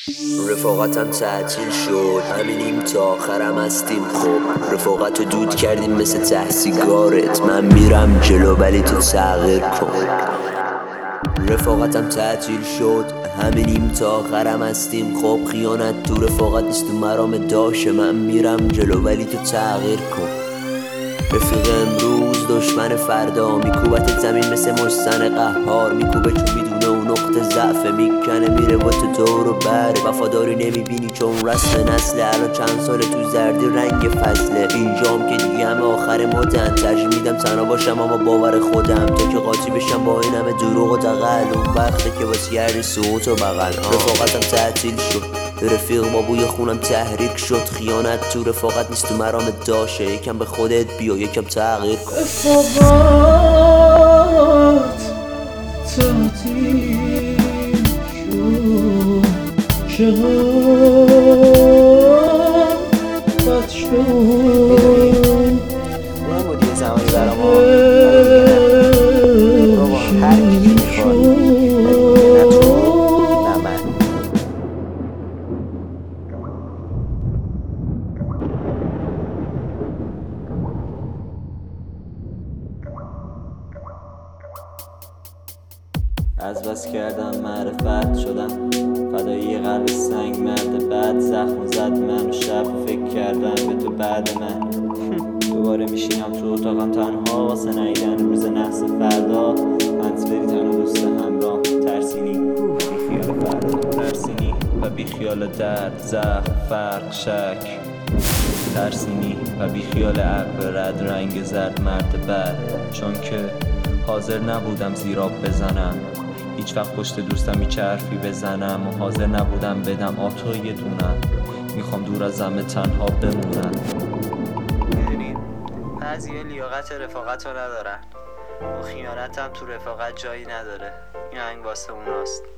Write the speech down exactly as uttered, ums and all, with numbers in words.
رفاقتم تعطیل شد، همینیم تا آخرم هستیم. خب رفاقت رو دود کردیم مثل ته سیگارت. من میرم جلو ولی تو تغییر کن. رفاقتم تعطیل شد، همینیم تا آخرم هستیم. خب خیانت تو رفاقت نیست، تو مرام داشه. من میرم جلو ولی تو تغییر کن. رفیق امروز دشمن فردا، میکوبت زمین مثل مستن قهار. میکوبه چون میدونه اون نقطه ضعف، میکنه میره با تو دور و بر. وفاداری نمیبینی چون رسم نسل. الان چند ساله تو زردی رنگ فصله. اینجام که دیگه همه آخر مدن. ترجیح میدم تنها باشم اما باور خودم، تا که قاطی بشم با این همه دروغ و دغل. اون وقته که واسه گردی صوت و بغل. رفاقتم تعطیل شد، رفیق با بوی خونم تحریک شد. خیانت تو رفاقت نیست، تو مرام داشه. یکم به خودت بیا، یکم تغییر کن. رفاقت تعطیل شد، جهان بد شد. اون بود یه زمانی برا ما بابا هر کی میخواد نه تو نه من. از بس کردم معرفت شدم، فدایی قلب سنگ مرد بعد. زخم زد منو شب، فکر کردم به تو بعد من. دوباره میشینم تو اتاقم تنها واسه نیدن روز نحس فردا. انت بری تنها دوست همراه، ترسینی بی خیال فردا. ترسینی و بی خیال درد، زخم، فرق، شک. ترسینی و بی خیال عقل رد، رنگ زرد مرد بد. چون که حاضر نبودم زیراب بزنم، هیچ وقت پشت دوستم هیچ حرفی بزنم. و حاضر نبودم بدم آتو یه دونم. میخوام دور از همه تنها بمونم. میدونی بعضی لیاقت رفاقت رو ندارن و خیانت هم تو رفاقت جایی نداره. این آهنگ واسه اوناست.